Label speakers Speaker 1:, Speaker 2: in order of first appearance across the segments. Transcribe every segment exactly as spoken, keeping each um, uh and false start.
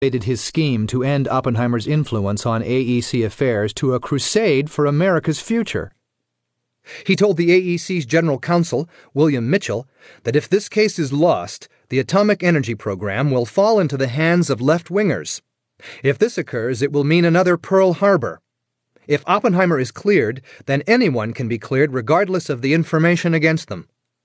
Speaker 1: elevated his scheme to end Oppenheimer's influence on A E C affairs to a crusade for America's future.
Speaker 2: He told the A E C's general counsel, William Mitchell, that if this case is lost, the atomic energy program will fall into the hands of left-wingers. If this occurs, it will mean another Pearl Harbor. If Oppenheimer is cleared, then anyone can be cleared regardless of the information against them.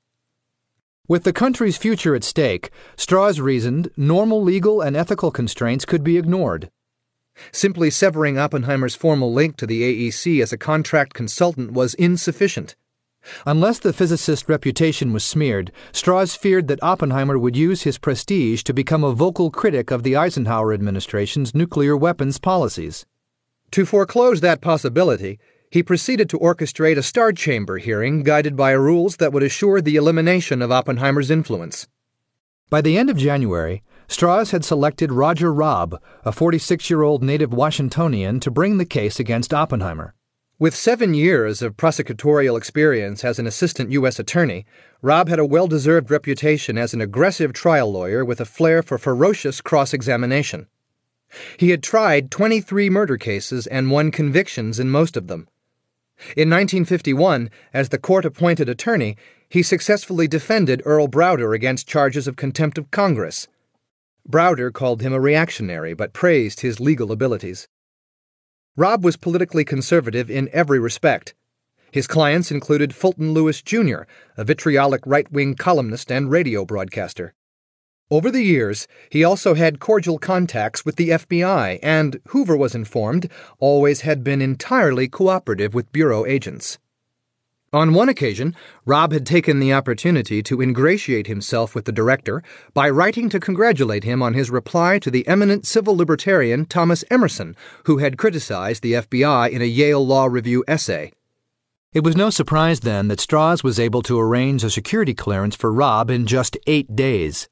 Speaker 1: With the country's future at stake, Strauss reasoned normal legal and ethical constraints could be ignored.
Speaker 2: Simply severing Oppenheimer's formal link to the A E C as a contract consultant was insufficient.
Speaker 1: Unless the physicist's reputation was smeared, Strauss feared that Oppenheimer would use his prestige to become a vocal critic of the Eisenhower administration's nuclear weapons policies.
Speaker 2: To foreclose that possibility, he proceeded to orchestrate a Star Chamber hearing guided by rules that would assure the elimination of Oppenheimer's influence.
Speaker 1: By the end of January, Strauss had selected Roger Robb, a forty-six-year-old native Washingtonian, to bring the case against Oppenheimer.
Speaker 2: With seven years of prosecutorial experience as an assistant U S attorney, Robb had a well-deserved reputation as an aggressive trial lawyer with a flair for ferocious cross-examination. He had tried twenty-three murder cases and won convictions in most of them. In nineteen fifty-one, as the court-appointed attorney, he successfully defended Earl Browder against charges of contempt of Congress. Browder called him a reactionary, but praised his legal abilities. Robb was politically conservative in every respect. His clients included Fulton Lewis, Junior, a vitriolic right-wing columnist and radio broadcaster. Over the years, he also had cordial contacts with the F B I and, Hoover was informed, always had been entirely cooperative with Bureau agents. On one occasion, Robb had taken the opportunity to ingratiate himself with the director by writing to congratulate him on his reply to the eminent civil libertarian Thomas Emerson, who had criticized the F B I in a Yale Law Review essay.
Speaker 1: It was no surprise then that Strauss was able to arrange a security clearance for Robb in just eight days.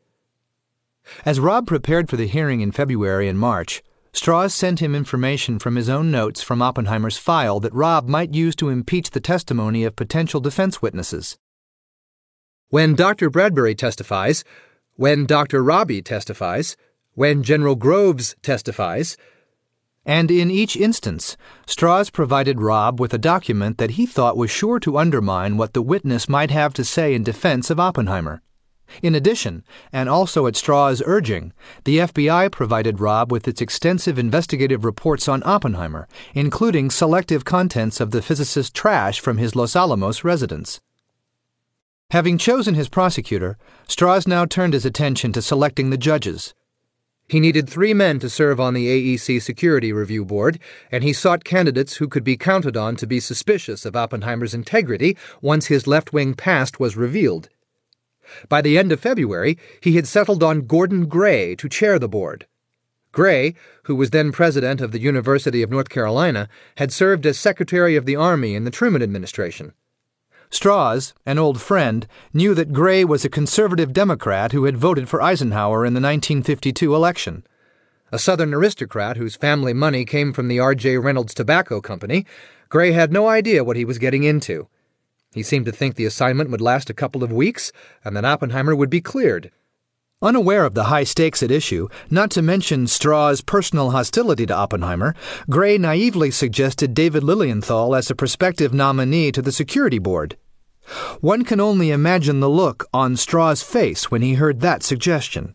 Speaker 1: As Robb prepared for the hearing in February and March, Strauss sent him information from his own notes from Oppenheimer's file that Robb might use to impeach the testimony of potential defense witnesses.
Speaker 2: When Doctor Bradbury testifies, when Doctor Robbie testifies, when General Groves testifies,
Speaker 1: and in each instance, Strauss provided Robb with a document that he thought was sure to undermine what the witness might have to say in defense of Oppenheimer. In addition, and also at Strauss' urging, the F B I provided Robb with its extensive investigative reports on Oppenheimer, including selective contents of the physicist's trash from his Los Alamos residence. Having chosen his prosecutor, Strauss now turned his attention to selecting the judges.
Speaker 2: He needed three men to serve on the A E C Security Review Board, and he sought candidates who could be counted on to be suspicious of Oppenheimer's integrity once his left-wing past was revealed. By the end of February, he had settled on Gordon Gray to chair the board. Gray, who was then president of the University of North Carolina, had served as Secretary of the Army in the Truman administration.
Speaker 1: Strauss, an old friend, knew that Gray was a conservative Democrat who had voted for Eisenhower in the nineteen fifty-two election.
Speaker 2: A Southern aristocrat whose family money came from the R J Reynolds Tobacco Company, Gray had no idea what he was getting into. He seemed to think the assignment would last a couple of weeks and that Oppenheimer would be cleared.
Speaker 1: Unaware of the high stakes at issue, not to mention Strauss' personal hostility to Oppenheimer, Gray naively suggested David Lilienthal as a prospective nominee to the security board. One can only imagine the look on Strauss' face when he heard that suggestion.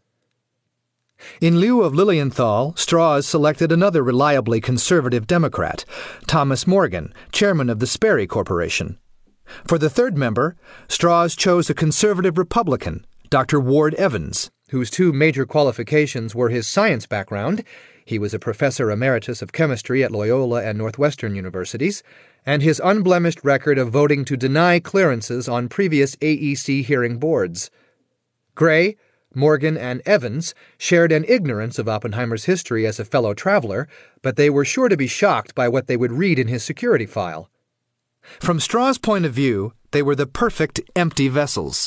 Speaker 1: In lieu of Lilienthal, Strauss selected another reliably conservative Democrat, Thomas Morgan, chairman of the Sperry Corporation. For the third member, Strauss chose a conservative Republican, Doctor Ward Evans,
Speaker 2: whose two major qualifications were his science background — he was a professor emeritus of chemistry at Loyola and Northwestern universities — and his unblemished record of voting to deny clearances on previous A E C hearing boards. Gray, Morgan, and Evans shared an ignorance of Oppenheimer's history as a fellow traveler, but they were sure to be shocked by what they would read in his security file.
Speaker 1: From Strauss' point of view, they were the perfect empty vessels.